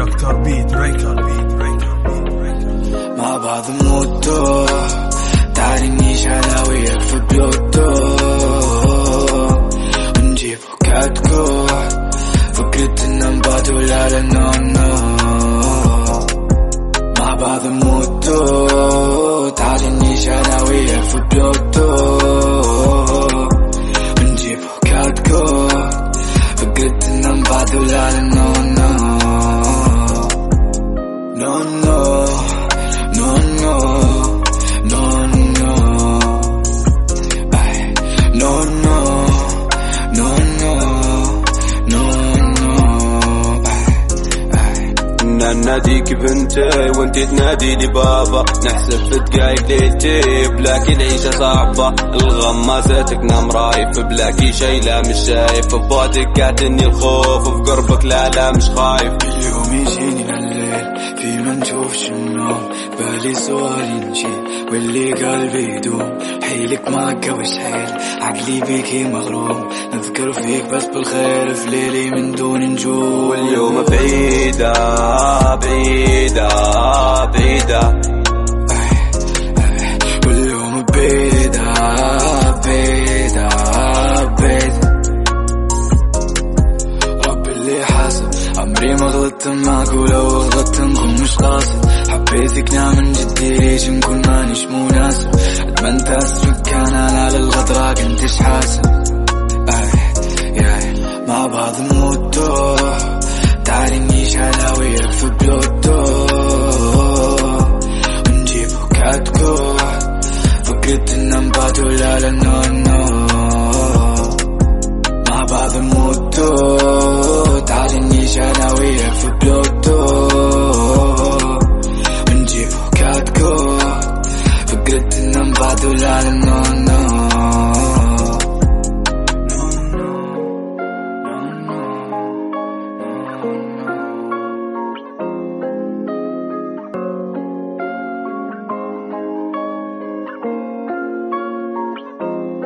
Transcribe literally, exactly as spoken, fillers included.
دكتور بيت ريكر بيت ريكر بيت مع بعض موتو، تعالي نعيش على وياك في بلوتو، ونجيبو كاتكو، فكرة إننا نبعدو لا لا نو نو. مع بعض موتو، تعالي نعيش على وياك في بلوتو، ونجيبو كاتكو، فكرة إننا نبعدو لا لا نو نو نو نو نو نو نو أي نو نو نو نو نو أي أنا ناديك بنتي وانتي تناديني بابا، نحسب في دقايق ليلتي بلاكي العيشة صعبة، الغمازاتك نام رايف بلاكي شايلة مش شايف، ببعدك قاتلني الخوف وفي قربك لا لا مش خايف. اليوم يجيني الليل في ما نشوفش النوم، بالي سؤال ينجي واللي قلبي يدوم، حيلك معك وش حيل عقلي بيكي مغروم، نذكر فيك بس بالخير في ليلي من دون نجوم. واليوم بعيدة بعيدة بعيدة واليوم بعيدة بعيدة بعيدة، ربي اللي حاسب عمري ما غلطت معك، ولو غلطت نكون مش قاصد، حبيتك نعم من جدي ليش نكون مانيش مناسب، قد ما انت اسمك كان على الغدرة كنتش حاسب. مع بعض موتو، تعالي نعيش